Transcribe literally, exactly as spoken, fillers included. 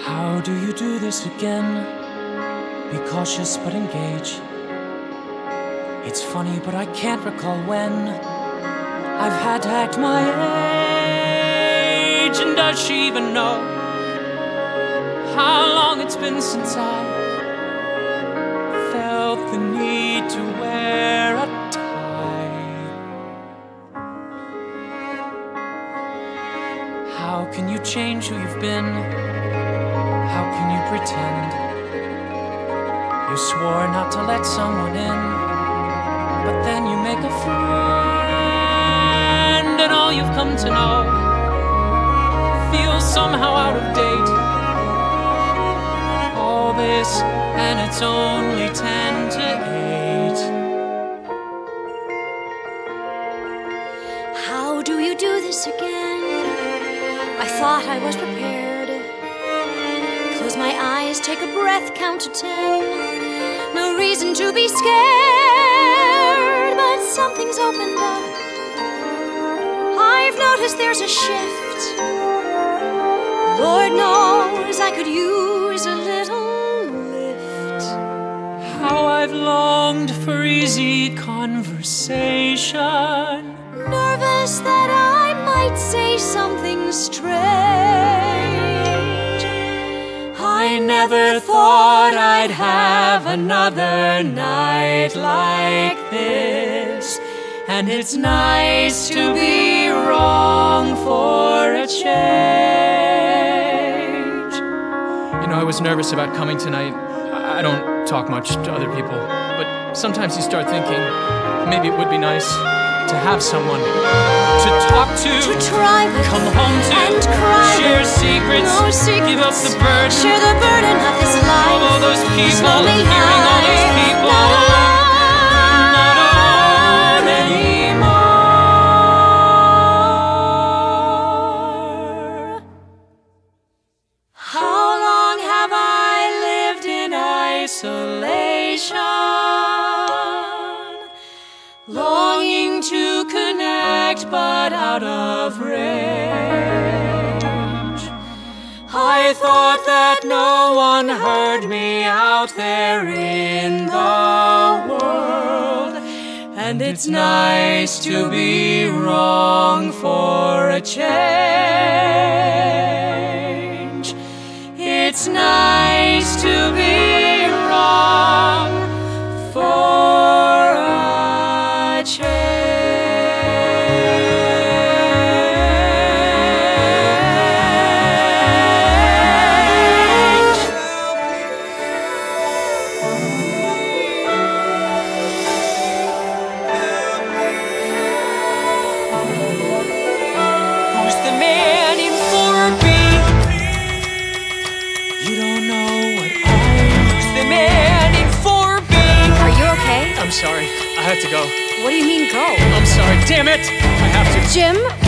How do you do this again? Be cautious but engage. It's funny but I can't recall when I've had to act my age. And does she even know how long it's been since I felt the need to wear a tie? How can you change who you've been? How can you pretend? You swore not to let someone in, but then you make a friend, and all you've come to know feels somehow out of date. All this, and it's only ten to eight. How do you do this again? I thought I was prepared. Close my eyes, take a breath, count to ten. No reason to be scared, but something's opened up. I've noticed there's a shift. Lord knows I could use a little lift. How I've longed for easy conversation. Nervous that I might say something strange. I never thought I'd have another night like this, and it's nice to be wrong for a change. You know, I was nervous about coming tonight. I don't talk much to other people, but sometimes you start thinking maybe it would be nice to have someone to talk to, to try with, come home to, and cry share with. secrets, No secrets, give up the burden, share the burden of this life. all those people, Slowly hearing all those high, people, not alone, not alone anymore. How long have I lived in isolation? Longing to connect, but out of range. I thought that no one heard me out there in the world, and it's nice to be wrong for a change. It's nice to be wrong for a change. Who's the man in four B? You don't know what I am. Who's the man in four B? Are you okay? I'm sorry, I had to go. What do you mean go? I'm sorry, damn it! I have to. Jim?